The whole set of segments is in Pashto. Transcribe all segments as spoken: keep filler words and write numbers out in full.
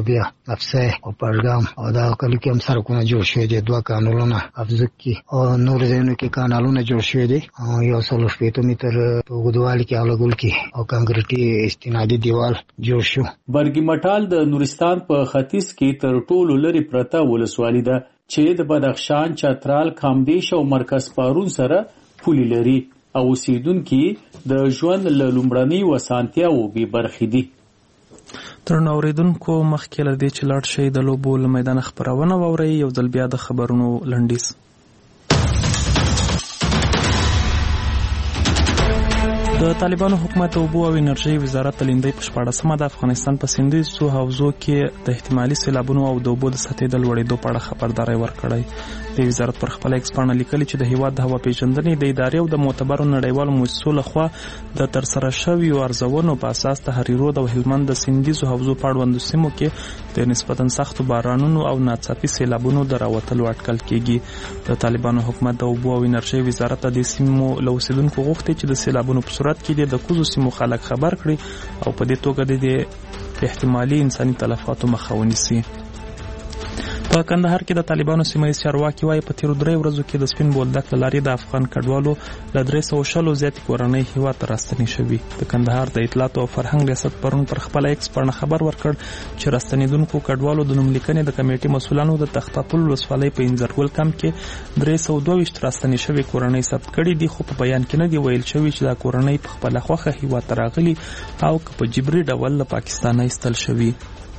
بیا افسه او پرګام او دا کلی کې هم سرکونه جوړ شوی دي، دوه کانالونه افزک کې او نور ځایونو کې کانالونه جوړ شوی دي او یو سل شپېته متر په اوږدوالي کې الګول کې او کانکریټي استنادي دیوال جوړ شو. برګي مټال د نورستان په ختیځ کې تر ټولو لري پرته ولسوالي ده چې د بدخشان، چترال، کامدیش او مرکز پارون سره پولي لري او اوسیدونکي د ژوند له لومړنۍ وسانتیاوو بې برخې دي. درنو اوریدونکو، مخکې له دې چې لاړ شئ د لوبو له میدانه خپرونه واورئ، یو ځل بیا د خبرونو لنډیز. د طالبانو حکومت اوبو او انرژي وزارت لندۍ په شپاړسمه د افغانستان په سیندیزو حوزو کې د احتمالي سیلابونو او د اوبو د سطحې د لوړېدو په اړه خبرداری ورکړی. د وزارت پر خپل ایکس پاڼه لیکلي چې د هیواد د هوا پیژندنې د ادارې او د معتبرو نړیوالو مؤسسو لخوا د ترسره شویو ارزونو په اساس د هریرود او هلمند د سیندیزو حوزو په اړوندو سیمو کې د نسبتا سختو بارانونو او ناڅاپي سیلابونو د راوتلو اټکل کیږي. د طالبانو حکومت د اوبو او انرژي وزارت د سیمو له اوسیدونکو غوښتي چې د سیلابونو په صورت کې د کوزو سیمو خلک خبر کړي او په دې توګه د احتمالي انساني تلفاتو مخه ونیسي. په کندهار کې د طالبانو سیمه چارواکي وايي په تیرو درې ورځو کې د سپین بولدک له لارې د افغان کډوالو له درې سوه شلو زیاتې کورنۍ هیواد ته راستنې شوي. د کندهار د اطلاعاتو او فرهنګ ریاست پرون پر خپله ایکس پاڼه خبر ورکړ چې راستنېدونکو کډوالو د نوملیکنې د کمیټې مسؤلانو د تخته پل ولسوالۍ په انځرګل کمپ کې درې سوه دوه ویشت راستنې شوې کورنۍ ثبت کړي دي، خو په بیان کې نه دي ویل شوي چې دا کورنۍ په خپله خوښه هیواد ته راغلي او که په جبري ډول له پاکستانه ایستل شوي.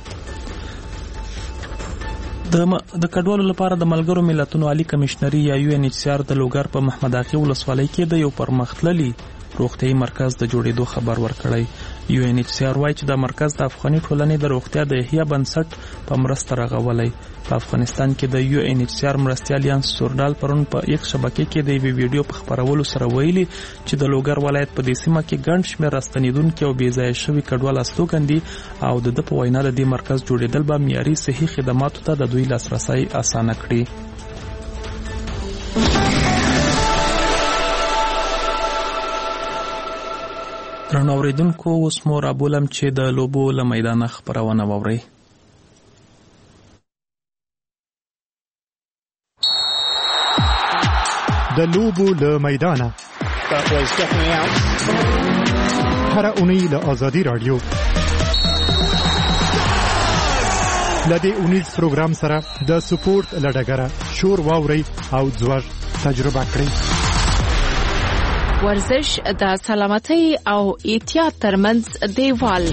د کډوالو لپاره د ملګرو ملتونو عالی کمشنري یا یو ان ایچ سی آر د لوګر په محمد اغې ولسوالۍ کې د یو پرمختللي روغتیايي مرکز د جوړېدو خبر ورکړی. یو ان ایچ سی آر وایي چې دا مرکز د افغاني ټولنې د روغتیا د احیا بنسټ په مرسته رغولی. په افغانستان کې د یو ان ایچ سی آر مرستیال یانس سورډال پرون په یک شبکې کې د یوې ویډیو په خپرولو سره ویلي چې د لوګر ولایت په دې سیمه کې ګڼ شمېر راستنېدونکي او بې ځایه شوي کډوال استوګن دي او د ده په وینا د دې مرکز جوړېدل به معیاري صحي خدماتو ته د دوی لاسرسی اسانه کړي. درنو اوریدونکو، اوس مو رابولم چې د لوبو له میدانه خپرونه واورئ. د لوبو له میدانه هر اونۍ له آزادي رادیو له دې اونیز پروګرام سره د سپورت له ډګره شور واورئ او ځوږ تجربه کړئ. ورزش د سلامتۍ او احتیاط ترمنځ دیوال.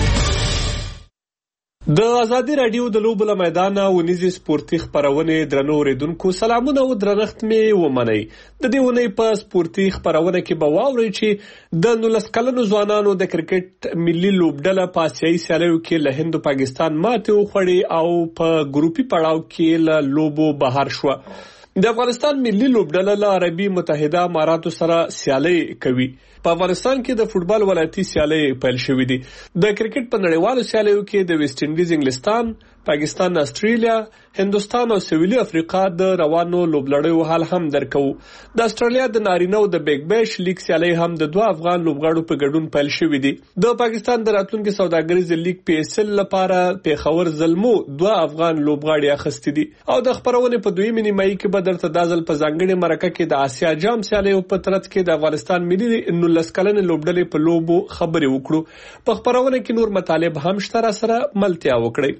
د ازادي رادیو د لوبو له میدانه ونیزي سپورتي خپرونې درنو اوریدونکو سلامونه او درنښت مې ومنئ. د دې ونې په سپورتي خپرونه کې به واورئ چې د نولس کلنو ځوانانو د کرکټ ملي لوبډله په اسیایي سیالیو کې له هند او پاکستان ماتې وخوړې او په ګروپي پړاو کې له لوبو بهر شوه. د افغانستان ملي لوبډله له عربي متحده اماراتو سره سیالي کوي. په افغانستان کې د فوټبال ولایتي سیالي پیل شوې دي. د کرکټ په نړیوالو سیالیو کې د ویسټ انډیز انګلستان، پاکستان، استرالیا، هندوستان او سویلي افریقا د روانو لوبلړیو حال هم درکو. د استرالیا د نارینه او د بیگ بیش لیگ سیالي هم د دوه افغان لوبغاړو په ګډون پیل شوې دي. د پاکستان د راتلونکي سوداګریز لیگ پی ایس ال لپاره پیښور زلمو دوه افغان لوبغاړي اخیستي دي او د خبرونه په دویمه نیمایي کې به درته دازل په ځانګړي مرکه کې د آسیا جام سیالي په ترڅ کې د افغانستان ملي نولس کلنې لوبډلې په لوبو خبرې وکړو. په خبرونه کې نور مطالب هم شته، سره ملتیا وکړئ.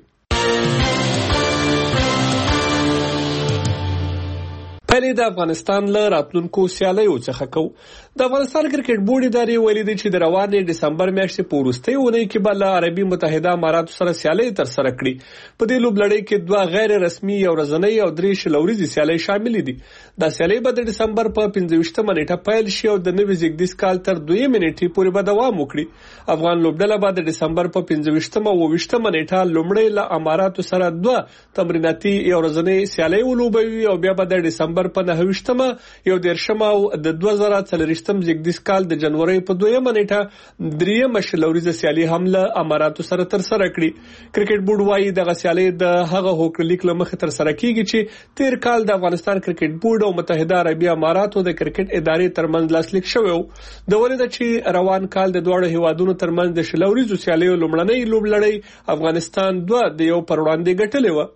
پهلې د افغانستان له راتلونکو سیالیو څخه کو. د افغانستان کرکټ بورډ ادارې ویلي دي چې د روانې ډسمبر میاشتې په وروستۍ اونۍ کې به له عربي متحده اماراتو سره سیالۍ ترسره کړي. په دې لوبلړۍ کې دوه غیر رسمي یو ورځنۍ او درې شلوريزي سیالۍ شامل دي. دا سیالۍ به د ډسمبر په پنځه ویشتمه نیټه پیل شي او د نوي زیږدیز کال تر دویمه نیټې پورې به دوام وکړي. افغان لوبډله به د ډسمبر په پنځه ویشتمه او ویشتمه نیټه لومړی له اماراتو سره دوه تمریناتي یو ورځنۍ سیالۍ ولوبوي او بیا به د ډسمبر دسمبر په نهه ویشتمه یو دېرشمه او د دوه زره څلوېښتم زیږدیز کال د جنوري په دویمه نیټه درېیمه شلوریزه سیالي هم له اماراتو سره ترسره کړي. کرکټ بورډ وايي دغه سیالي د هغه هوکړلیک له مخې ترسره کیږي چې تیر کال د افغانستان کرکټ بورډ او متحده عربي اماراتو د کرکټ ادارې ترمنځ لاسلیک شوی و. د ولید چې روان کال د دواړو هیوادونو ترمنځ د شلوریزو سیالیو لومړنۍ لوبلړۍ افغانستان دوه د یو پر وړاندې ګټلې و.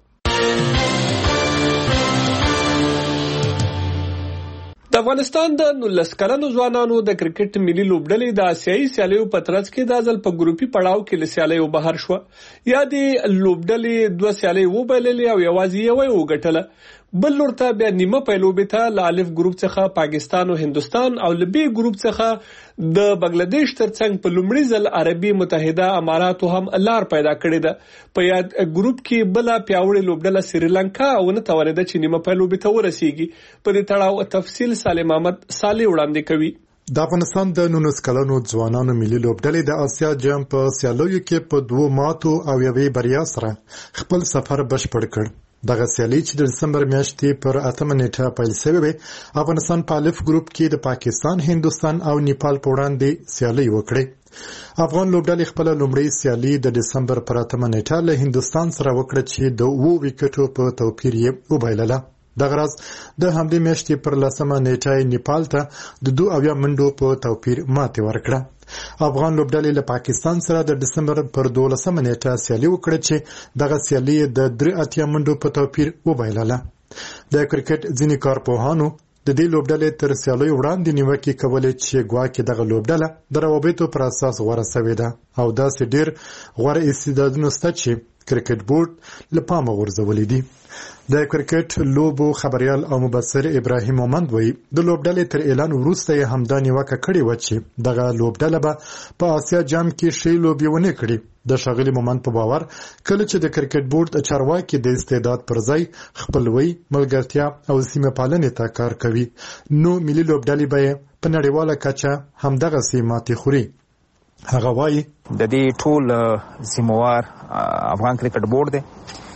د افغانستان د نولس کلنو ځوانانو د کرکټ ملي لوبډلې د آسیایي سیالیو په ترڅ کې د ځل په ګروپي پړاو کې له سیالیو بهر شو. یا د لوبډلې دوه سیالۍ وبایللې او یوازې یوه وګټله. بل لورته بیا نیمه پیلوبې ته له الف ګروپ څخه پاکستان او هندستان او له بی ګروپ څخه د بنگلاديش ترڅنګ په لومړي ځل عربي متحده اماراتو هم لار پیدا کړې ده. په یاد ګروپ کې بل پیاوړی لوبډله سریلانکا او نه توریده چې نیمه پیلوبې ته ورسیږي. په دې تړاو تفصیل سالم احمد صالح وړاندې کوي. د افغانستان د نولس کلنو ځوانانو ملي لوبډلې د آسیا جام په سیالیو کې په دوه ماتو او یوې بریا سره خپل سفر بشپړ کړ. دغه سیالي چې د دسمبر میاشتې پر اتمه نیټه پیل شوې وه، افغانستان په الف ګروپ کې د پاکستان، هندوستان او نیپال په وړاندې سیالي وکړې. افغان لوبډلې خپل لومړی سیالي د دسمبر پر اتمه نیټه له هندوستان سره وکړه چې د اوو وکټو په توپیر یې وبایلله. دغه راز د همدې میاشتې پر لسمه نیټه نیپال ته د دوه اویا منډو په توپیر ماتې ورکړه. افغان لوبډلې له پاکستان سره د دسمبر پر دولسمه نیټه سیالي وکړه چې دغه سیالي د درې اتیا منډو په توپیر وبایلله. د کرکټ ځینې کارپوهانو د دې لوبډلې تر سیالیو وړاندې نیوکې کولې چې ګواکې دغه لوبډله د روابطو پر اساس غوره شوې ده او داسې ډېر غوره استعدادونه شته چې کرکټ بورډ له پامه غورځولي دي. د کرکټ لوبو خبريال او مبصر ابراهیم مومند وایي د لوبډلې تر اعلان وروسته یې همدا نیوکه کړې وه چې دغه لوبډله به په آسیا جام کې ښې لوبې ونه کړي. د ښاغلي مومند په باور کله چې د کرکټ بورډ چارواکي د استعداد پر ځای خپلوي، ملګرتیا او سیمه پالنې ته کار کوي، نو ملي لوبډلې به په نړیواله کچه همدغسې ماتې خوري. هغه وایي د دې ټول ذمہوار افغان کرکټ بورډ دی.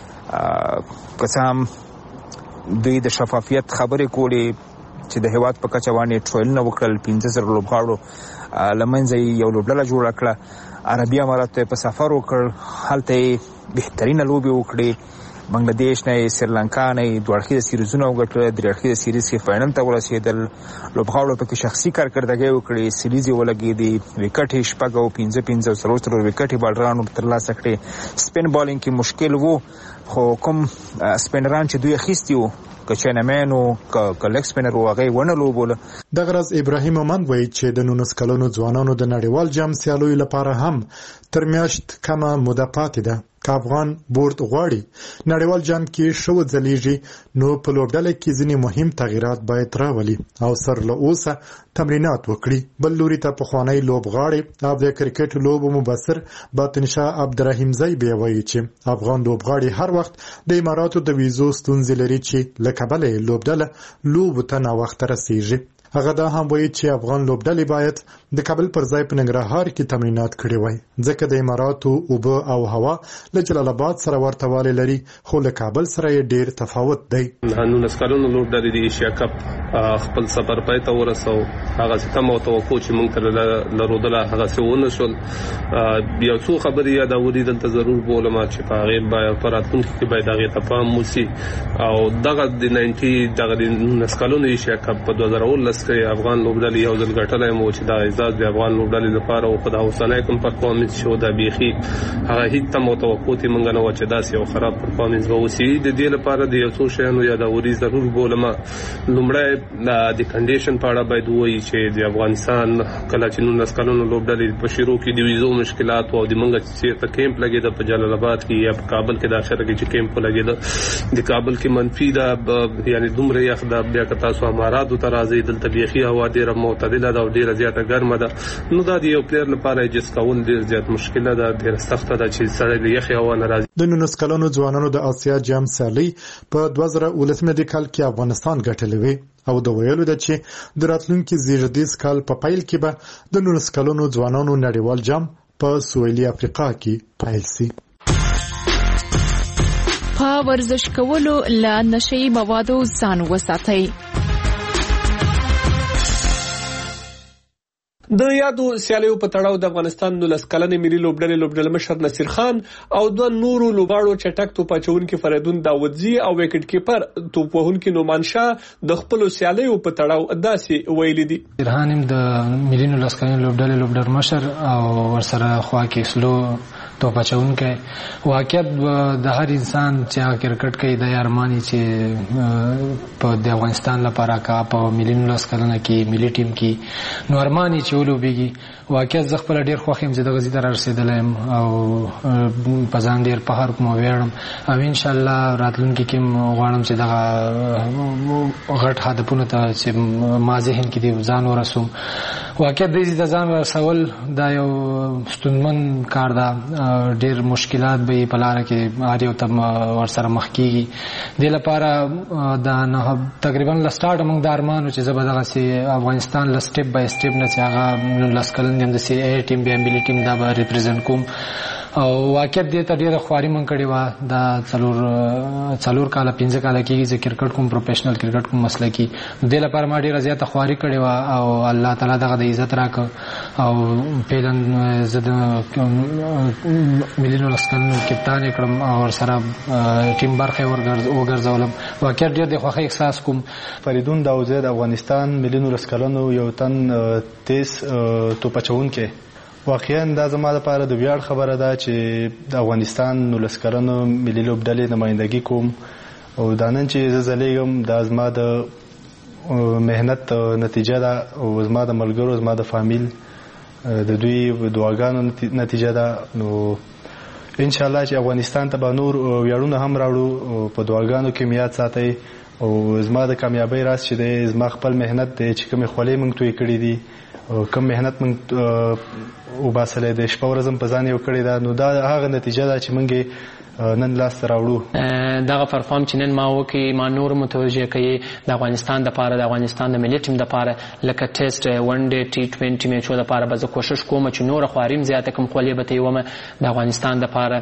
که څه هم دوی د شفافیت خبرې کولې چې د هیواد په کچه باندې ټرایلونه وکړل، پنځه زره لوبغاړو له منځه یو لوبډله جوړه کړه، عربي اماراتو یې په سفر وکړ، هلته یې بهترینه لوبې وکړې. بنگلاديش نه یې، سریلانکا نه یې دوه اړخیزه سیریزونه وګټل، درې اړخیزه سیریز کې فاینل ته ورسېدل. لوبغاړو پکې شخصي کارکردګۍ وکړې، سیریز یې ولګېدې، وکټ یې شپږ او پنځه پنځه او څلور څلور وکټ یې بالرانو ترلاسه کړې. سپین بالینګ کې مشکل و، خو کوم سپینران چې دوی اخیستي وو که چینمین و که لګ سپینر و هغه یې ونه لوبوله. دغه راز ابراهیم مومند وایي چې د نولس کلنو ځوانانو د نړیوال جام سیالیو لپاره هم تر میاشت کمه موده پاتې ده. که افغان بورډ غواړي نړیوال جام کې ښه وځلیږي نو په لوبډله کې ځینې مهم تغییرات باید راولي او سر له اوسه تمرینات وکړي. بل لوري ته پخوانی لوبغاړی او د کرکټ لوبو مبصر باطنشاه عبدالرحیم زی بیا وایي چې افغان لوبغاړي هر وخت د اماراتو د ویزو ستونزې لري چې له کبله یې لوبډله لوبو ته ناوخته رسیږي. هغه دا هم وایي چې افغان لوبډلې باید د کابل پر ځای په ننګرهار کې تمرینات کړي وای، ځکه د اماراتو اوبه او هوا له جلال آباد سره ورته والی لري، خو له کابل سره یې ډیر تفاوت دی. نولس کلنو لوبډلې د ایشیا کپ خپل سفر پای ته ورسو، هغه څه تم او توقع چې موږ ته لرودله هغه څه ونه شول. بیا څو خبرې یادولې دلته ضرور بولم چې په هغې باید په راتلونکي کې باید هغې ته پام وشي او دغه د ناینټي دغه د نولس کلنو ایشیا کپ په دوه زره اوولس کې افغان لوبډلې یو ځل ګټلی مو چې دا اعزاز د افغان لوبډلې لپاره او په دا اوسنی کوم پرفارمنس شو دا بیخي هغه هیڅ تم او توقع یې موږ نه وه چې داسې یو خراب پرفارمنس به وشي. د دې لپاره د یو څو شیانو یادولي ضرور بولم. لومړی د کنډیشن په اړه باید ووایي چې د افغانستان کله چې نولس کلونو لوبډلې په شروع کې د ویزو مشکلات او د موږ چېرته کیمپ لګېده په جلال آباد کې یا په کابل کې د اخره کې چې کیمپ لګېده د کابل کې منفي ده، یعنی دومره یخ ده. بیا که تاسو اماراتو ته راځئ دلته بیخي هوا ډېره معتدله ده او ډېره زیاته ګرمه ده، نو دا د یو پلیر لپاره ایجز کول ډېر زیات مشکله ده، ډېره سخته ده چې سړی د یخې هوا نه راځي. د نولس کلنو ځوانانو د آسیا جام سیالۍ په دوه زره اوولس میلادي کال کې افغانستان ګټلې وې او د ویلو ده چې د راتلونکي زیږدیز کال په پیل کې به د نولس کلنو ځوانانو نړیوال جام په سویلي افریقا کې پیل شي. په ورزش کولو له نشئی موادو ځان وساتئ. د یادو سیالیو په تړاو د افغانستان نولس کلنې ملي لوبډلې لوبډله مشر نصیر خان او دوه نورو لوبغاړو چټک توپ اچوونکي فریدون داودزی او وکټ کیپر توپ وهونکي نومان شاه د خپل سیالیو په تړاو داسې ویلي دي. رحانم د ملي نولس کلنې لوبډلې لوبډر مشر او ورسره خوا کې سلو توپ اچوونکی واقعیت د هر انسان چې کرکټ کوي د ارمانی چې په د افغانستان لپاره کا په ملي نولس کلنه کې ملي ټیم کې نو ارمانی چې ولوبېږي واقعیت زه خپل ډیر خوښ یم چې دغه ځای ته رارسېدلی یم او په ځان ډیر فخر کوم او ویاړم او انشاءالله راتلونکي کې غواړم چې دغه غټ هدفونو ته چې ما ذهن کې دي ځان ورسوم. واقعیت دې ځای ته ځان ورسول دا یو ستونزمن کار ده، ډیر مشکلات به په لاره کې هر یو ته ورسره مخ کېږي. دې لپاره د نه تقریبا له سټارټ موږ د ارمانو چې زه به دغسې افغانستان له سټپ بای سټپ نه چې هغه نولس کلن یم د سی اے ټیم بیا ملي ټیم دا به ریپرزینټ کوم او واقعیت دې ته ډېره خواري من کړې وه. دا څلور څلور کاله پنځه کاله کېږي زه کرکټ کوم، پروفیشنل کرکټ کوم مسلکي. دې لپاره ما ډېره زیاته خواري کړې وه او الله تعالی دغه د عزت راکړه او فعلا زه د ملي نولس کلنو کپتان یې کړم او ورسره ټیم برخه یې وګرځولم. واقعیت ډېر د خوښۍ احساس کوم. فریدون داودزی د افغانستان ملي نولس کلنو یو تن تیز توپ اچوونکی، واقعا دا زما لپاره د ویاړ خبره ده چې د افغانستان نولس کلنو ملي لوبډلې نمایندګي کوم او دا نن چې زه ځلیږم دا زما د مهنت نتیجه ده او زما د ملګرو زما د فامیل د دوی دعاګانو نتیجه ده. نو انشاءالله چې افغانستان ته به نور ویاړونه هم راوړو، په دعاګانو کې مې یاد ساتئ او زما د کامیابۍ راز چې دی زما خپل مهنت دی چې کومې خولې موږ توی کړي دي، کوم مهنت موږ وباسلی دی، شپه ورځ هم په ځان یې وکړې ده. نو دا هغه نتیجه ده چې موږ نن لاسته راوړو. دغه پرفارم چې نن ما وکړي ما نور متوجه کوي د افغانستان دپاره، د افغانستان د ملي ټیم دپاره، لکه ټیسټ ون ډے ټي ټوینټي میچو دپاره به زه کوشش کوم چې نوره خواري م زیاته کړم، خولې به ته یې ومه د افغانستان دپاره.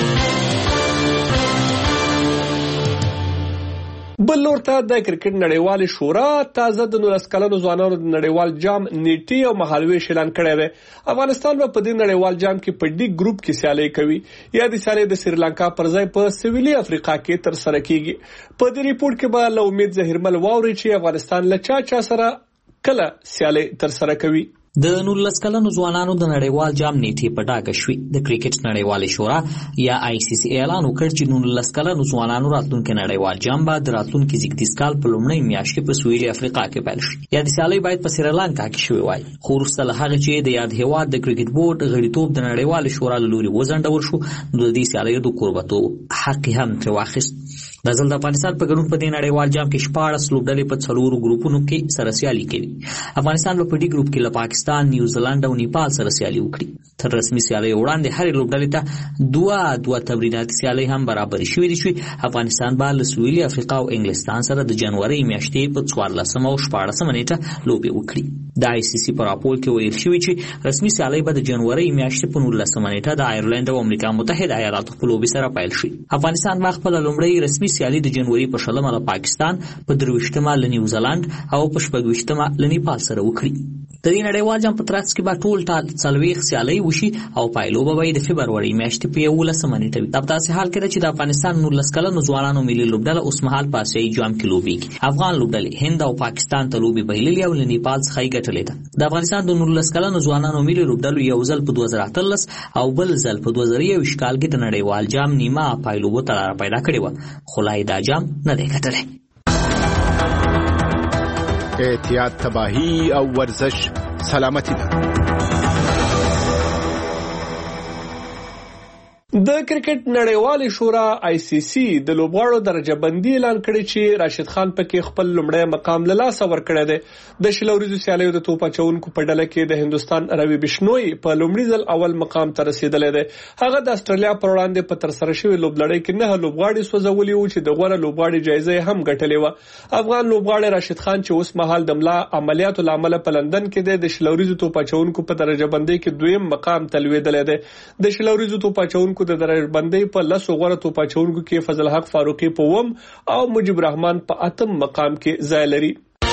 بل لور ته د کرکټ نړیوالې شورا تازه د نولس کلنو ځوانانو د نړیوال جام نیټې او مهالویش اعلان کړی دی. افغانستان به په دې نړیوال جام کې په ډي ګروپ کې سیالي کوي. یا د سیالي د سریلانکا پر ځای په سویلي افریقا کې ترسره کیږي. په دې ریپورت کې به له امید زهیرمل واوري چې افغانستان له چا چا سره کله سیالي ترسره کوي. د نولس کلنو ځوانانو د نړیوال جام نیټې په ډاګه شوې. د کرکټ نړیوالې شورا یا آی سی سی اعلان وکړ چې نولس کلنو ځوانانو راتلونکي نړیوال جام به د راتلونکي زیږدیز کال په لومړۍ میاشت کې په سویلي افریقا کې پیل شي. یا د سیالۍ باید په سریلانکا کې شوې وای، خو وروسته له هغې چې د یاد هېواد د کرکټ بورډ غړیتوب د نړیوالې شورا له لوري وځنډول شو، نو د دې سیالیو د کوربتوب حق یې هم ترې واخیست. د ځل د افغانستان په ګډون په دې نړیوال جام کې شپاړس لوبډلې په څلورو ګروپونو کې سره سیالي کوي. افغانستان به په ډي ګروپ کې له پاکستان، نیوزیلند او نیپال سره سیالي وکړي. تر رسمي سیالۍ وړاندې هرې لوبډلې ته دوه دوه تمریناتي سیالۍ هم برابرې شوې دي چې افغانستان به له سویلي افریقا او انګلستان سره د جنورۍ میاشتې په څوارلسمه او شپاړسمه نیټه لوبې وکړي. د آی سی سی په راپور کې ویل شوي چې رسمي سیالۍ به د جنورۍ میاشتې په نولسمه نیټه د آیرلند او امریکا متحده ایالاتو په لوبې سره پیل شي. افغانستان به خپله لومړۍ رسمي سیالي د جنوري په شلمه له پاکستان، په درویشتمه له نیوزیلند او په شپږویشتمه له نیپال سره وکړي. د دې نړیوال جام په ترڅ کې به ټول ټال څلوېښت سیالۍ وشي او پایلوبه به د فبرورۍ میاشتې په یولسمه نیټه وي. دا په داسې حال کې ده چې د افغانستان نولس کلنو ځوانانو ملي لوبډله اوسمهال په اسیایي جام کې لوبېږي. افغان لوبډلې هند او پاکستان ته لوبې بایللې او له نیپال څخه یې ګټلې ده. د افغانستان د نولس کلنو ځوانانو ملي لوبډلو یو ځل په دوه زره اتلس او بل ځل په دوه زره یوویشت کال کې د نړیوال جام نیمه پایلوبو ته لاره پیدا کړې وه، خو لا یې دا جام نه دی ګټلی. احتیاط، تباهی او ورزش سلامتی ده. د کرکټ نړیوالې شورا آی سی سی د لوبغاړو درجه بندي اعلان کړی چې راشد خان پکې خپل لومړی مقام له لاسه ورکړی دی. د شل ورځو سیالیو د توپ اچوونکو په ډله کې د هندوستان روي بشنوي په لومړي ځل اول مقام ته رسیدلی دی. هغه د استرالیا پر وړاندې په ترسره شوې لوبلړۍ کې نه لوبغاړي سوځولي وو چې د غوره لوبغاړي جایزه هم ګټلې وه. افغان لوبغاړی راشد خان چې اوس مهال د ملا عملیاتو له امله په لندن کې دی، د شل ورځو توپ اچوونکو په درجه بندۍ کې دویم مقام ته لوېدلی دی. د شل ورځو توپ اچوونکو د درجبندۍ په لسو غوره توپ اچوونکو کې فضل حق فاروقي په اووم او مجيب الرحمن په اتم مقام کې ځای لري.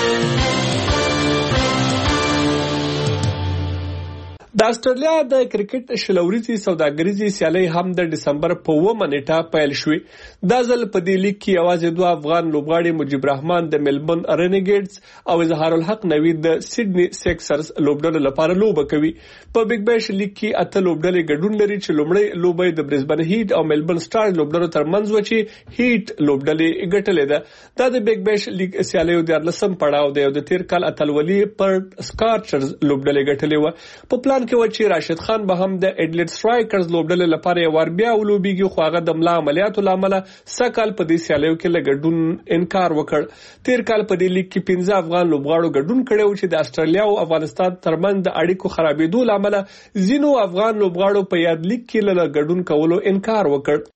د استرالیا د کرکټ شلوريزي سوداګریزي سیالي هم د دسمبر په اوومه نیټه پیل شوې. دا ځل په دې لیګ کې یوازې دوه افغان لوبغاړي مجيب الرحمن د ملبورن رینیګیډز او اظهار الحق نوید د سیدنی سیکسرز لوبډلو لپاره لوبه کوي. په بیگ بیش لیګ کې اته لوبډلې ګډون لري چې لومړی لوبه د برزبن هیټ او ملبورن سټارز لوبډلو ترمنځ و چې هیټ لوبډلې ګټلې ده. دا د بیگ بیش لیګ سیالیو د لسم پړاو دی او د تیر کال اتلولي پر سکارچرز لوبډلې ګټلې و. په پلان کې و چې راشد خان به هم د اډلیډ سټرایکرز لوبډلې لپاره یو ور بیا ولوبېږي، خو هغه د ملا عملیاتو لامل سکهال په دې سیالیو کې لګډون انکار وکړ. تیر کال په دې لیګ کې پنځه افغان لوبغاړو ګډون کړی و چې د استرالیا او افغانستان ترمنځ د اړیکو خرابېدو لامل ځینو افغان لوبغاړو په یاد لیګ کې له ګډون کولو انکار وکړ.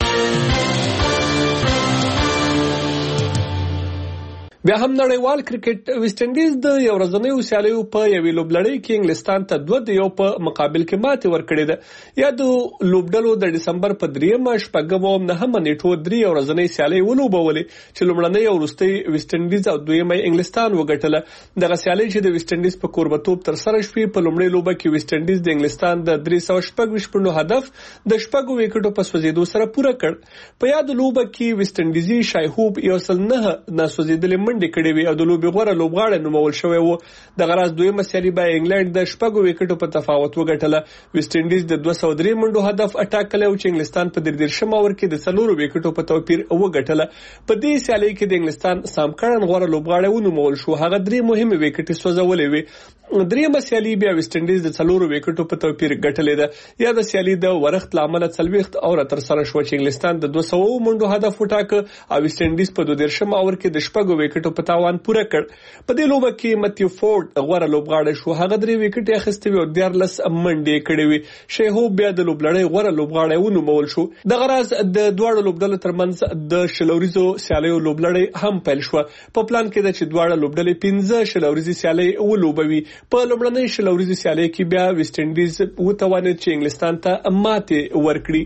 بیا هم نړیوال کرکټ ویسټ انډیز د یو ورځنیو سیالیو په یوې لوبلړۍ کې انګلستان ته دوه د یو په مقابل کې ماتې ورکړې ده. یا د لوبډلو د دسمبر په دریمه شپږم او نهمه نیټو درې ورځنۍ سیالۍ ولوبولې چې لومړنۍ او وروستۍ ویسټ انډیز او دویمه انګلستان وګټله. دغه سیالۍ چې د ویسټ انډیز په کوربتوب تر سره شوې، په لومړۍ لوبه کې ویسټ انډیز د انګلستان د درې سوه شپږ ویشت پوینټو هدف د شپږو وکټو په سوځېدو سره پوره کړ. په یاد لوبه کې ویسټ انډیزي شایهوب یو سل نه ناسوځېدلې منډې کړې وي او د لوبې غوره لوبغاړی نومول شوی و. دغه راز دویمه سیالي به انګلند د شپږو وکټو په تفاوت وګټله. ویسټ انډیز د دوه سوه درې منډو هدف اټاکلی و چې انګلستان په درې دېرشم اوور کې د څلورو وکټو په توپیر وګټله. په دې سیالۍ کې د انګلستان سام کرن غوره لوبغاړی ونومول شو، هغه درې مهمې وکټې سوځولې وې. دریمه سیالي بیا ویسټ انډیز د څلورو وکټو په توپیر ګټلې ده. یا د سیالي د ورښت له امله څلوېښت اوره تر سره شوه چې انګلستان د دوه سوه منډو هدف وټاکه او ویسټ انډیز په دوه دېرشم اوور کې د شپږو وکټو په تاوان پوره کړ. په دې لوبه کې متیو فورډ غوره لوبغاړی شو، هغه درې وکټې اخیستې وې او دیارلس منډې کړې وې. شیهوب بیا د لوبلړۍ غوره لوبغاړی ونومول شو. دغه راز د دواړو لوبډلو ترمنځ د شلوریزو سیالیو لوبلړۍ هم پیل شوه. په پلان کې ده چې دواړه لوبډلې پنځه شلوریزي سیالۍ ولوبوي. په لومړنۍ شلوریزي سیالۍ کې بیا ویسټ انډیز وتوانید چې انګلستان ته ماتې ورکړي.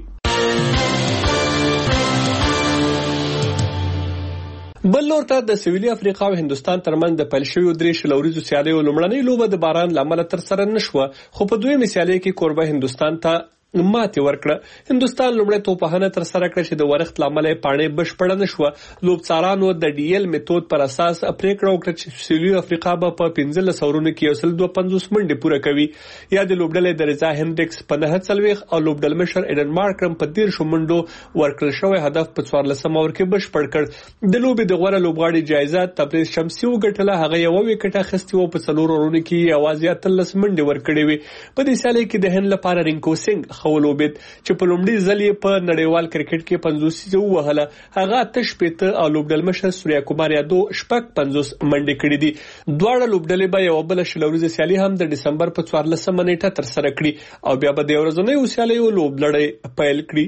بل لور ته د سویلي افریقا او هندستان ترمنځ د پیل شویو درې شلوریزو سیالیو لومړنۍ لوبه د باران له امله تر سره نه شوه، خو په دویمې سیالۍ کې کوربه هندستان ته ماتې ورکړه. هندستان لومړی توپخانه تر سره کړه چې د ورښت له امله یې پاڼې بشپړه نه شوه. لوبڅارانو د ډي ایل میتود پر اساس پریکړه وکړه چې سویلي افریقا به په پنځلس اورونو کې یو سل دوه پنځوس منډې پوره کوي. یا د لوبډلې د رضا هینډریکس په نهه څلوېښت او لوبډل مشر ایډن مارکرم په دېرشو منډو ورکړل شوی هدف په څوارلسم اوور کې بشپړ کړ. د لوبې د غوره لوبغاړي جایزه تبریز شمسي وګټله، هغه یوه وکټ اخیستې وه. په څلورو اورونو کې یوازې اتلس منډې ورکړې وې. په دې سیالۍ کې د هند لپاره رینکو سنګ ښه ولوبېد چې په لومړي ځل یې په نړیوال کرکټ کې پنځوسیزه ووهله. هغه اته شپېته او لوبډل مشر سوریا کومار یادو شپږ پنځوس منډې کړې دي. دواړه لوبډلې به یوه بله شلوریزه سیالي هم د ډسمبر په څوارلسمه نیټه ترسره کړي او بیا به د ورځنیو سیالیو لوبډلې پیل کړي.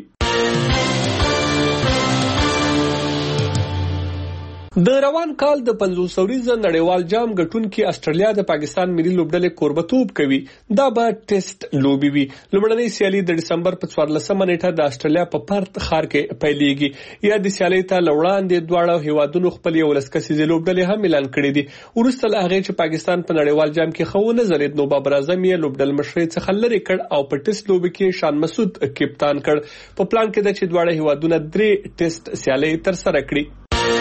د روان کال د پنځوس اوریزه نړیوال جام ګټونکي استرالیا د پاکستان ملي لوبډلې کوربتوب کوي. دا به ټیسټ لوبي وي. لومړنۍ سیالي د دسمبر په څوارلسمه نیټه د استرالیا په پرت ښار کې پیلېږي. یا د سیالۍ ته له وړاندې دواړه هیوادونو خپل یولس کسیزې لوبډلې هم اعلان کړې دي. وروسته له هغې چې پاکستان په نړیوال جام کې ښه ونه ځلېد، نو بابر اعظم یې لوبډل مشرۍ څخه لرې کړ او په ټیسټ لوبې کې شان مسعود کپتان کړ. په پلان کې ده چې دواړه هیوادونه درې ټیسټ سیالۍ ترسره کړي.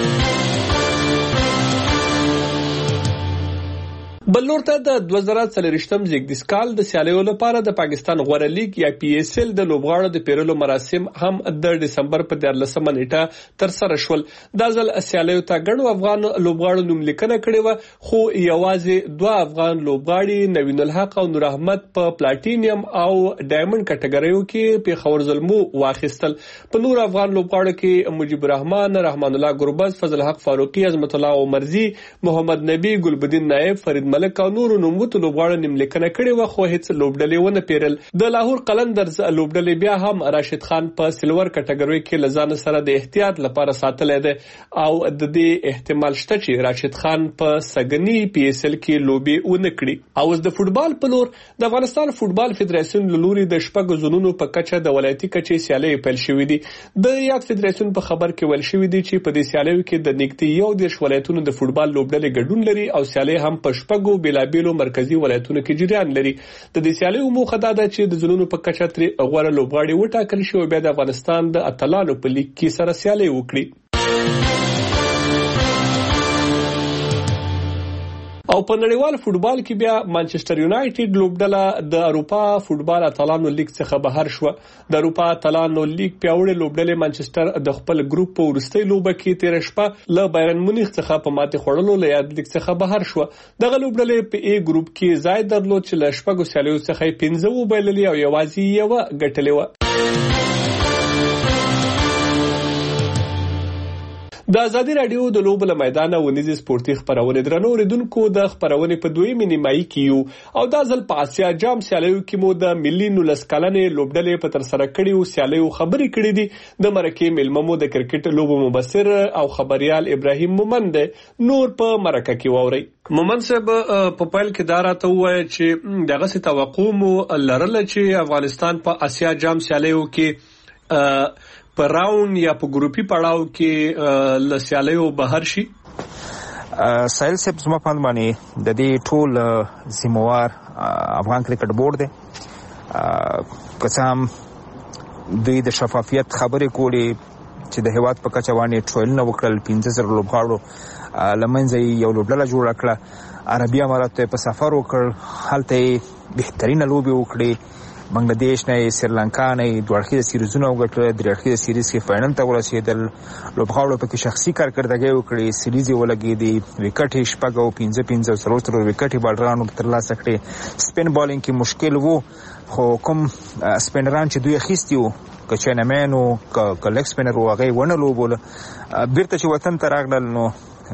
بل لور ته د دوه زره څلوېښتم زیږدیز کال د سیالیو لپاره د پاکستان غوره لیګ یا پی ایس ایل د لوبغاړو د پیرلو مراسم هم د دسمبر په دیارلسمه نیټه ترسره شول. دا ځل سیالیو ته ګڼو افغان لوبغاړو نوملیکنه کړې وه، خو یوازې دوه افغان لوبغاړي نوین الحق او نور احمد په پلاټینیم او ډایمنډ کټګریو کې پیښور زلمو واخیستل. په نور افغان لوبغاړو کې مجيب الرحمن، رحمان الله ګربز، فضل حق فاروقي، عظمت الله عمرزي، محمد نبی، ګلبدین نائب، فرید ملک ملک او نورو نوموتو لوبغاړو نیملیکنه کړې وه خو هیڅ لوبډلې ونه پیرل. د لاهور قلندرز لوبډلې بیا هم راشد خان په سلور کټګوري کې له ځان سره د احتیاط لپاره ساتلی دی او د دې احتمال شته چې راشد خان په سګنی پی اس ال کې لوبي ونه کړي. او د فوټبال په لور د افغانستان فوټبال فدراسیون له لوري د شپږ زونونو په کچه د ولایتي کچې سیالۍ پیل شوې دي. د یاد فدراسیون په خبر کې ویل شوی دی چې په دې سیالیو کې د نږدې یو دېرش ولایتونو د فوټبال لوبډلې ګډون لري او سیالۍ هم په شپږو بېلابېلو مرکزي ولایتونو کې جریان لري. د دې سیالیو موخه دا ده چې د زونونو په کچه ترې غوره لوبغاړي وټاکل شي او بیا د افغانستان د اتلانو په لیګ کې سره سیالۍ وکړي. او په نړیوال فوټبال کې بیا مانچستر یونایټډ لوبډله د اروپا فوټبال اتلانو لیګ څخه بهر شو. د اروپا اتلانو لیګ پیاوړې لوبډلې مانچستر د خپل ګروپ په وروستۍ لوبه کې تیر شپه له بایرن مونیخ څخه په ماتې خوړلو له یاد لیګ څخه بهر شو. دغه لوبډلې په ای ګروپ کې ځای درلود چې له شپږو سیالیو څخه پنځه وبایللې او یوازې یوه ګټلې وه. د ازادي رادیو د لوبو له میدانه ونیزې سپورتي خپرونې درنو اوریدونکو د خپرونې په دویمې نیمایي کې یو او دا ځل په اسیا جام سیالیو کې مو د ملي نولس کلنې لوبډلې په ترسره کړیو سیالیو خبرې کړې دي. د مرکې میلمه مو د کرکټ لوبو مبصر او خبريال ابراهیم مومند نور په مرکه کې واوري. مومند صاحب په پیل کې دا راته ووایه چې دغه څه توقع مو لرله چې افغانستان په اسیا جام سیالیو کې په راوند یا په ګروپي پړاو کې له سیالیو بهر شي. سایل صاحب زما په باندې د دې ټول ذمہوار افغان کرکټ بورډ دی. که څه هم دوی د شفافیت خبرې کولې چې د هیواد په کچه باندې ټرایلونه وکړل، پنځه زره لوبغاړو له منځه یې یو لوبډله جوړه کړه. عربي اماراتو په سفر وکړ، هلته یې بهترینه لوبې وکړې. بنگلاديش نه، سریلانکا نه دوه اړخیزه سیریزونه وګټل، درې اړخیزه سیریز کې فاینل ته ورسېدل. لوبغاړو په کې شخصي کارکردګي وکړي، سیریز یې ولګېدې، وکټ یې شپږ او پنځه پنځه او څلور څلور وکټ یې بالرانو ترلاسه کړې. سپین بالینګ کې مشکل وو خو کوم سپینران چې دوی اخیستي وو که چینمین وو که لیګ سپینر وو هغه یې ونه لوبوله. بیرته چې وطن ته راغلل نو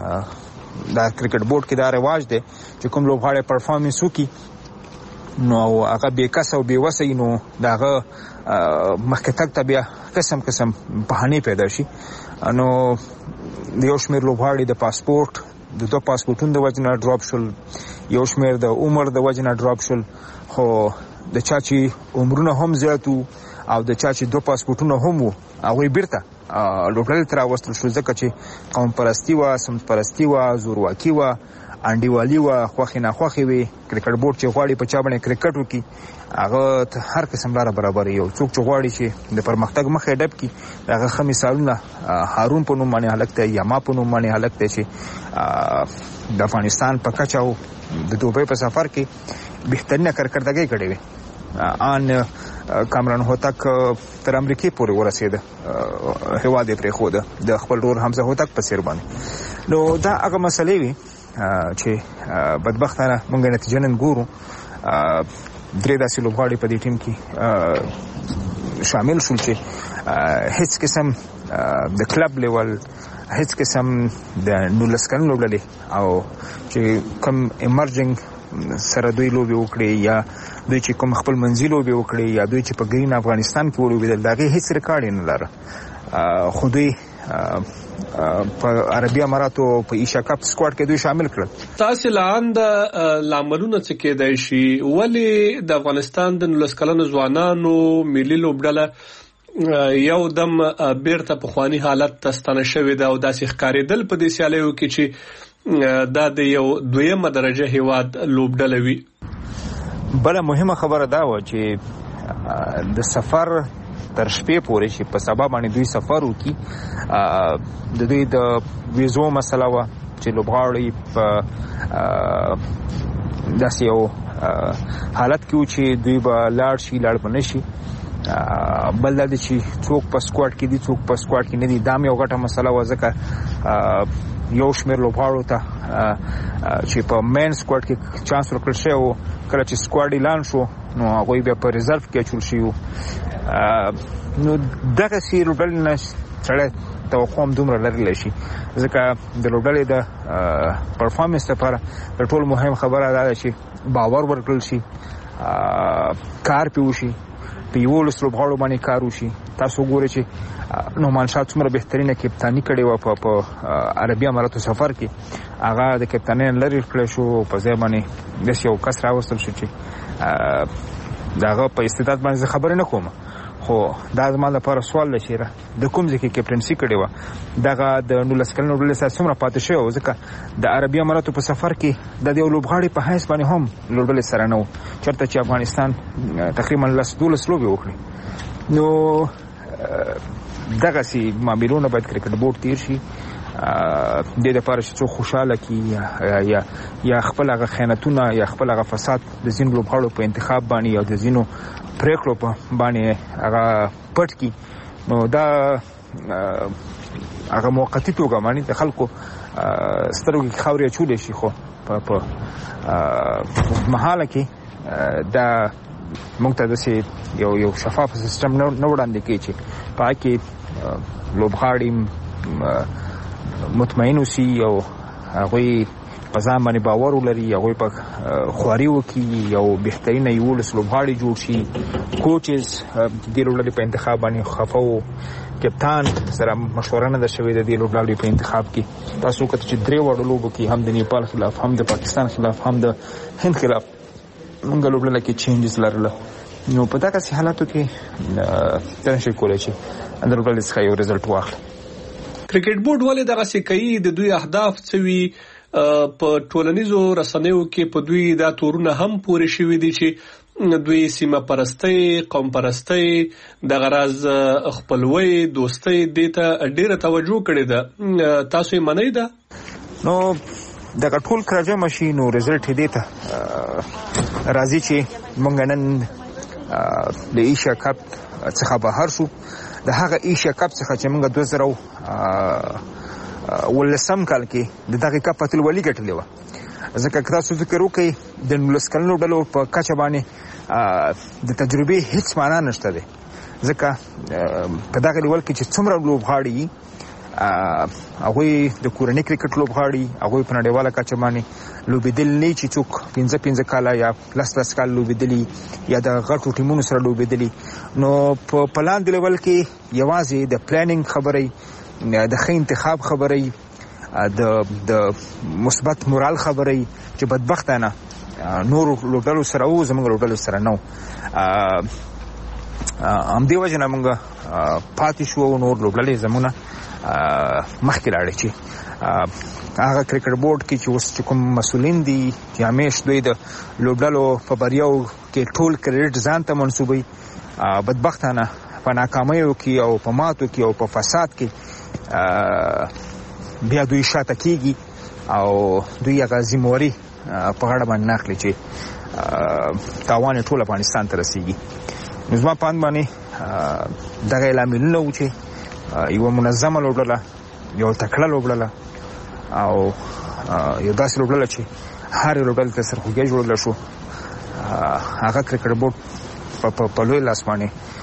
دا کرکټ بورډ کې دا رواج دی چې کوم لوبغاړی پرفارمنس وکړي نو هغه بې کس او بې وسه نو د هغه مخکې تګ ته بیا قسم قسم بهانې پیدا شي. نو د یو شمېر لوبغاړي د پاسپورټ د دوه پاسپورټونو د وجې نه ډراپ شول، یو شمېر د عمر د وجې نه ډراپ شول. خو د چا چې عمرونه هم زیات وو او د چا چې دوه پاسپورټونه هم وو هغوی بیرته لوبډلې ته راوستل شو ځکه چې قوم پرستي وه، سمت پرستي وه، زورواکي وه، انډیوالي وه، خوښې ناخوښې وې. کرکټ بورډ چې غواړي په چا باندې کرکټ وکړي هغه ته هر قسم لاره برابروي. یو څوک چې غواړي چې د پرمختګ مخه یې ډب کړي د هغه ښه مثالونه هارون په نوم باندې هلک دی یا ما په نوم باندې هلک دی چې د افغانستان په کچه او د دوبۍ په سفر کې بهترینه کارکردګي کړې وې. ان کامران هوتک تر امریکې پورې ورسېده، هیواد یې پرېښوده د خپل ورور حمزه هوتک په څېر باندې. نو دا هغه مسلې وي چې بدبختانه مونږ نتیجه نن ګورو. درې داسې لوبغاړي په دې ټیم کې شامل شول چې هیڅ قسم د کلب لیول، هیڅ قسم د نولس کلن لوبډلې او چې کوم ایمرجنګ سره دوی لوبې وکړي یا دوی چې کوم خپل منځي لوبې وکړي یا دوی چې په ګرین افغانستان کې ولوبېدل د هغې هیڅ ریکارډ یې نه لره. خو دوی په عربي اماراتو په ایشا کپ سکواډ کې دوی شامل کړل. تاسو لاند لاملونه څه کېدای شي ولې د افغانستان د نولس کلنو ځوانانو ملي لوبډله یو دم بیرته پخوانی حالت ته ستنه شوې ده او داسې ښکارېدل په دې سیالیو کې چې دا د یو دویمه درجه هیواد لوبډله وي؟ بله مهمه خبره دا وه چې د سفر تر شپې پورې چې په سبا باندې دوی سفر وکړي د دوی د ویزو مسله وه چې لوبغاړي په داسې یو حالت کې و چې دوی به لاړ شي لاړ به نه شي. بل دا دی چې څوک په سکواډ کې دي څوک په سکواډ کې نه دي. دا هم یو غټه مسله وه ځکه یو شمېر لوبغاړو ته چې په مین سکواډ کې چانس ورکړل شوی و کله چې سکواډ اعلان شو نو هغوی بیا په ریزرف کې اچول شوي وو. نو دغسې لوبډلې نه سړی توقع هم دومره لرلی شي ځکه د لوبډلې د پرفارمنس لپاره د ټول مهم خبره دا ده چې باور ورکړل شي، کار پې وشي، په یولس لوبغاړو باندې کار وشي. تاسو ګورئ چې نعمان شاه څومره بهترینه کپتاني کړې وه په عربي اماراتو سفر کې، هغه د کپتانۍ نه لرې کړی شو، په ځای باندې داسې یو کس راوستل شو چې د هغه په استعداد باندې زه خبرې نه کوم، خو دا زما لپاره سوال دی چې د کوم ځای کې کپټنسي کړې وه دغه د نولس کلنو لوبډلې سره څومره پاتې شوی و، ځکه د عربي اماراتو په سفر کې د یو لوبغاړي په حیث باندې هم لوبډلې سره نه و، چېرته چې افغانستان تقریبا لس دولس لوبې وکړي. نو دغسې معاملونه باید کرکټ بورډ تیر شي دې دپاره چې څوک خوشحاله کړي یا یا خپل هغه خیانتونه یا خپل هغه فساد د ځینو لوبغاړو په انتخاب باندې یا د ځینو پریکړو په باندې هغه پټ کړي. نو دا هغه موقتي توګه باندې د خلکو سترګو کې خاورې اچولی شي، خو په مهاله کې دا موږ ته داسې یو یو شفاف سیستم نه وړاندې کوي چې په هغه کې لوبغاړي مطمئن اوسي او هغوی په ځان باندې باور ولري، هغوی په خواري وکړي، یو بهترینه یولس لوبغاړي جوړ شي. کوچز دې لوبډلې په انتخاب باندې خفه و، کپتان سره مشوره نه ده شوې د دې لوبډلې په انتخاب کې. تاسو وکتل چې درې واړو لوبو کې هم د نیپال خلاف، هم د پاکستان خلاف، هم د هند خلاف موږ لوبډله کې چینجز لرله. نو په دغسې حالاتو کې څه نشي کولی چې د لوبډلې څخه یو رزلټ واخلي. کرکټ بورډ ولې دغسې کوي؟ د دوی اهداف څه وي؟ په ټولنیزو رسنیو کې په دوی دا تورونه هم پورې شوي دي چې دوی سیمه پرستۍ، قوم پرستۍ، دغه راز خپلوۍ، دوستۍ دې ته ډېره توجه کړې ده. تاسو یې منئ ده؟ نو دغه ټول کراجمه شي نو رزلټ یې دې ته راځي چې موږ نن د ایشیا کپ څخه بهر شو. د هغه ایشیا کپ څخه چې موږ دوه زره ولسم کال کې د دغه کپ اتلولي ګټلې وه، ځکه که تاسو فکر وکړئ د نولس کلنو ډلو په کچه باندې د تجربې هیڅ معنا نشته دی، ځکه په دغه لیول کې چې څومره لوبغاړي هغوی د کورني کرکټ لوبغاړي، هغوی په نړیواله کچه باندې لوبېدلي نه چې څوک پنځه پنځه کاله یا لس لس کال لوبېدلي یا د غټو ټیمونو سره لوبېدلي. نو په لاندې لیول کې یوازې د پلانینګ خبرې، د ښه انتخاب خبرې، د د مثبت مورال خبرې چې بدبختانه نورو لوبډلو سره و، زموږ لوبډلو سره نه و. همدې وجې نه موږ پاتې شو او نور لوبډلې زموږ مخکې لاړې چې هغه کرکټ بورډ کې چې اوس چې کوم مسؤلین دي چې همیش دوی د لوبډلو په بریاو کې ټول کریډټ ځان ته منسوبوي، بدبختانه په ناکامیو کې او په ماتو کې او په فساد کې بیا دوی شاته کېږي او دوی هغه ذمهواري په غاړه باندې نه اخلي چې تاوان یې ټول افغانستان ته رسېږي. نو زما په اند باندې دغه لاملونه وو چې یوه منظمه لوبډله، یو تکړه لوبډله او یو داسې لوبډله چې هرې لوبډلې ته سرخوږی جوړلی شو، هغه کرکټ بورډ په لوی لاس باندې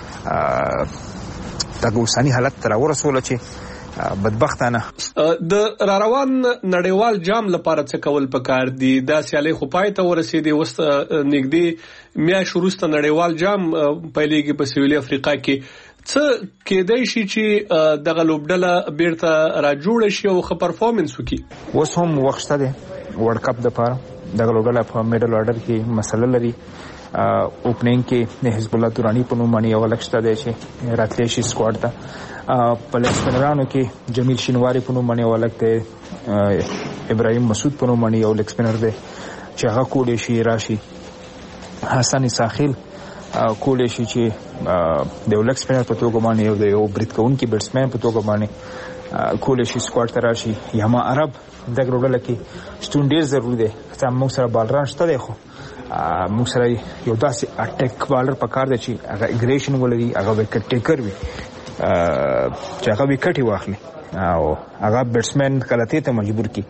دغه اوسني حالت ته راورسوله چې بدبختانه. د را روان نړیوال جام لپاره څه کول پکار دي؟ دا سیالۍ خو پای ته ورسېدې، اوس نږدې میاشت وروسته نړیوال جام پیلېږي په سویلي افریقا کې. څه کېدای شي چې دغه لوبډله بیرته راجوړه شي او ښه پرفارمنس وکړي؟ اوس هم وخت شته دی ورلډ کپ دپاره. دغه لوبډله په میډل آرډر کې مسله لري. اوپننګ کې د حزب الله دوراني په نوم باندې یو لک شته دی چې راتلی شي سکواډ ته. په لیګسپنرانو کې جمیل شینواري په نوم باندې یو لک دی، ابراهیم مسعود په نوم باندې یو لیګسپنر دی چې هغه کولی شي راشي. حسن ساخیل کولی شي چې د یو لیګسپنر په توګه باندې یو د یو برید کوونکي بیټسمین په توګه باندې کولی شي سکواډ ته راشي. یما عرب دغه لوبډله کې شتون ډېر ضروري دی. ځکه موږ سره بالران شته دی، خو موږ سره یو داسې اټیک بالر پکار دی چې هغه اګریشن ولري، هغه وکټ ټیکر وي چې هغه وکټ یې واخلي او هغه بیټسمین غلطۍ ته مجبور کړي.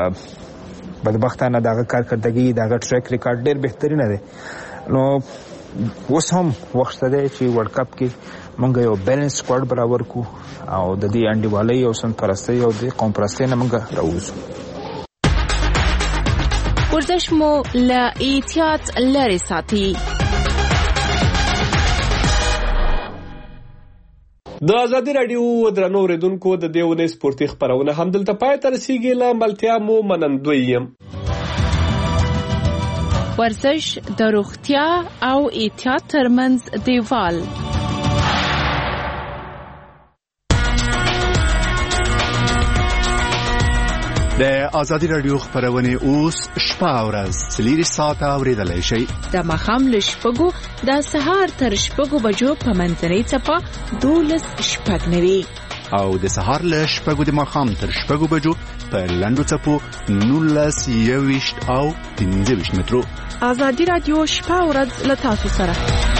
بدبختانه دغه کارکردګي، دغه ټریک ریکارډ ډېر بهترینه دی. نو اوس هم وخت دی چې ورلد کپ کې موږ یو بیلنس سکواډ برابر کو او د دې انډیوالۍ او سنپرستۍ او د قوم پرستۍ نه موږ راوځو. ورزش مو له احتیاط لرې ساتي. د ازادي راډیو درنو اوریدونکو د دې ونې سپورتي خبرونه هم دلته پای ته رسیږي. له ملتیا مو منندوی یم. ورزش د روغتیا او احتیاط ترمنځ دیوال. د ازادي راډیو خبرونه اوس شپه او ورځ څلور ساعته اوریدلای شئ. د ماښام له شپږو د سهار تر شپږو بجو په منځنۍ څپه دولس شپږ نوي او د سهار له شپږو د ماښام تر شپږو بجو په لنډو څپو نولس یوویشت او پنځه ویشت مترو. ازادي راډیو شپه او ورځ له تاسو سره.